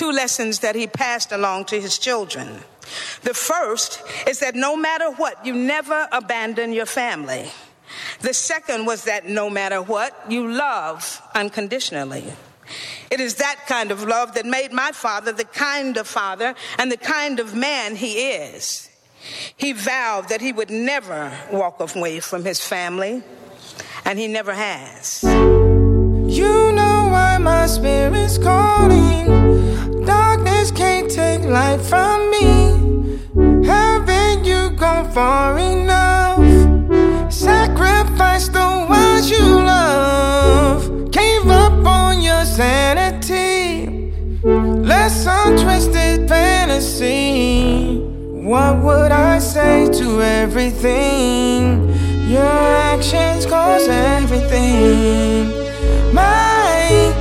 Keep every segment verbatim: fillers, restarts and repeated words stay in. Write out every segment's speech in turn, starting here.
two lessons that he passed along to his children. The first is that no matter what, you never abandon your family. The second was that no matter what, you love unconditionally. It is that kind of love that made my father the kind of father and the kind of man he is. He vowed that he would never walk away from his family, and he never has. You know why my spirit's calling. Darkness can't take light from me. Haven't you gone far enough? Sacrifice the ones you love. Gave up on your sanity. Let's untwisted fantasy. What would I say to everything? Your actions cause everything. My,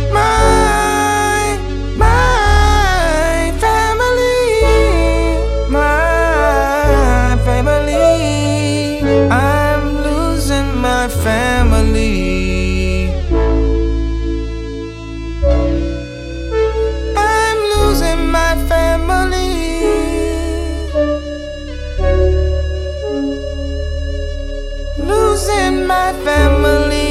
my, my family, my family. I'm losing my family. I'm losing my family. Losing my family.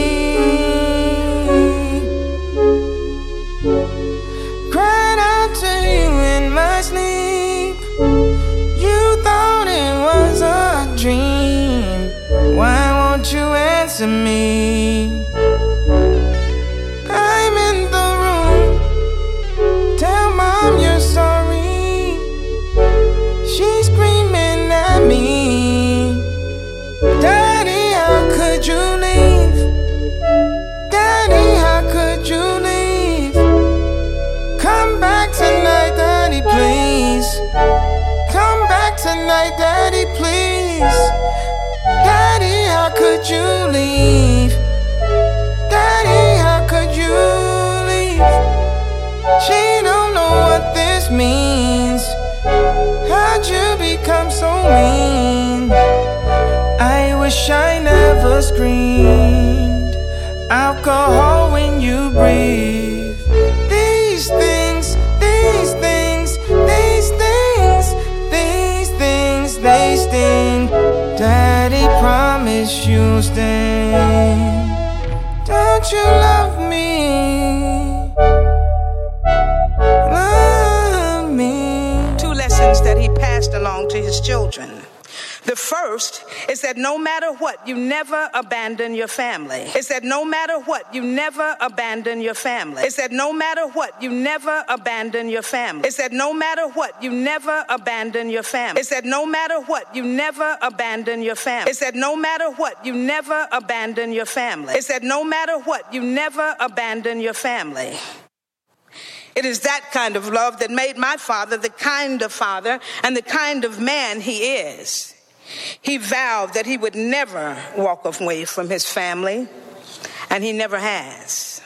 Cried out to you in my sleep. You thought it was a dream. Why won't you answer me? I'm in the room. Tell mom you're sorry. She's screaming at me. Daddy, how could you leave? Daddy, how could you leave? Come back tonight, Daddy, please. Come back tonight, Daddy, please. Daddy, how could you leave? Daddy, how could you leave? She don't know what this means. How'd you become so mean? I wish I never screamed alcohol when you breathe. These things, these things, these things, these things, they sting. Daddy, promise you'll stay. Don't you love me? Love me. Two lessons that he passed along to his children. The first is that no matter what, you never abandon your family. Is that no matter what, you never abandon your family. Is that no matter what, you never abandon your family. Is that no matter what, you never abandon your family. Is that no matter what, you never abandon your family. Is that no matter what, you never abandon your family. Is that no matter what, you never abandon your family. It is that kind of love that made my father the kind of father and the kind of man he is. He vowed that he would never walk away from his family, and he never has.